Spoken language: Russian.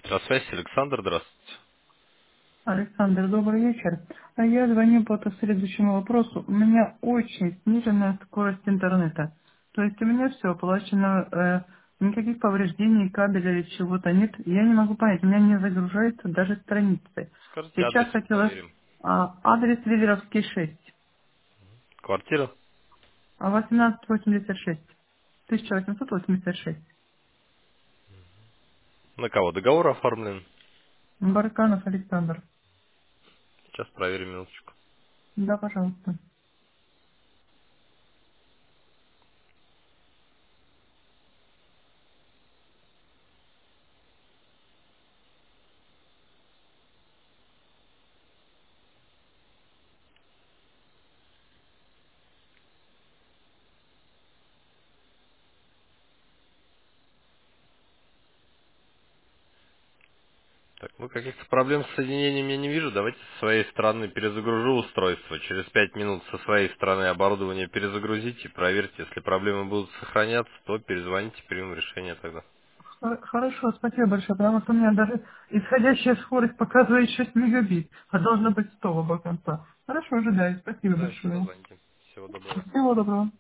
На связи Александр, здравствуйте. Александр, добрый вечер. Я звоню по следующему вопросу. У меня очень сниженная скорость интернета. То есть у меня все оплачено, никаких повреждений кабеля или чего-то нет. Я не могу понять, у меня не загружаются даже страницы. Скажите адрес, Сейчас хотела проверим. адрес Ливеровский 6, Квартира? 1886, 1886. На кого договор оформлен? Барканов Александр. Сейчас проверим минуточку. Да, пожалуйста. Так, ну каких-то проблем с соединением я не вижу. Давайте со своей стороны перезагружу устройство. Через 5 минут со своей стороны оборудование перезагрузите, проверьте. Если проблемы будут сохраняться, то перезвоните, примем решение тогда. Хорошо, спасибо большое, потому что у меня даже исходящая скорость показывает 6 мегабит, а должно быть 100 оба конца. Хорошо, ожидаю, спасибо Да, еще большое. позвоните. Всего доброго. Всего доброго.